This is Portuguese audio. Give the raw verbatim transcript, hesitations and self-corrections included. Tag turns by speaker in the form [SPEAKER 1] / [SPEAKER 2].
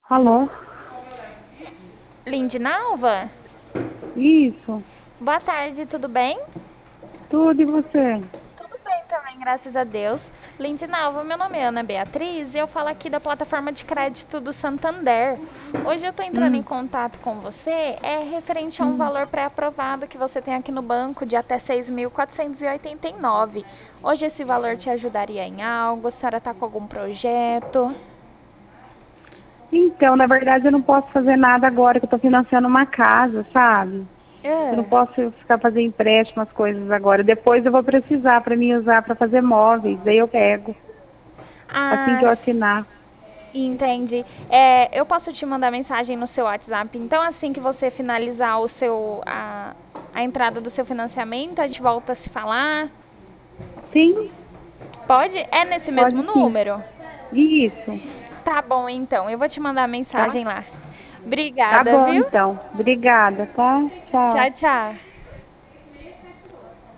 [SPEAKER 1] Alô?
[SPEAKER 2] Lindinalva?
[SPEAKER 1] Isso.
[SPEAKER 2] Boa tarde, tudo bem?
[SPEAKER 1] Tudo e você?
[SPEAKER 2] Tudo bem também, graças a Deus. Lindinalva, meu nome é Ana Beatriz e eu falo aqui da plataforma de crédito do Santander. Hoje eu estou entrando em
[SPEAKER 1] Hum,
[SPEAKER 2] contato com você, é referente a um
[SPEAKER 1] hum.
[SPEAKER 2] valor pré-aprovado que você tem aqui no banco de até seis mil quatrocentos e oitenta e nove. Hoje esse valor te ajudaria em algo? A senhora está com algum projeto?
[SPEAKER 1] Então, na verdade, eu não posso fazer nada agora, que eu estou financiando uma casa, sabe? Eu não
[SPEAKER 2] É.
[SPEAKER 1] posso ficar fazendo empréstimo, as coisas agora. Depois eu vou precisar para mim usar para fazer móveis. Daí eu pego, assim
[SPEAKER 2] Ah,
[SPEAKER 1] que eu assinar.
[SPEAKER 2] entendi. É, eu posso te mandar mensagem no seu WhatsApp. Então, assim que você finalizar o seu a, a entrada do seu financiamento, a gente volta a se falar.
[SPEAKER 1] Sim,
[SPEAKER 2] Pode? É nesse mesmo
[SPEAKER 1] pode sim.
[SPEAKER 2] número?
[SPEAKER 1] Isso,
[SPEAKER 2] Tá bom, então. Eu vou te mandar
[SPEAKER 1] tá?
[SPEAKER 2] mensagem lá.
[SPEAKER 1] Tá
[SPEAKER 2] Obrigada,
[SPEAKER 1] bom,
[SPEAKER 2] viu?
[SPEAKER 1] então. Obrigada, tá?
[SPEAKER 2] Tchau,
[SPEAKER 1] Tchau.
[SPEAKER 2] tchau.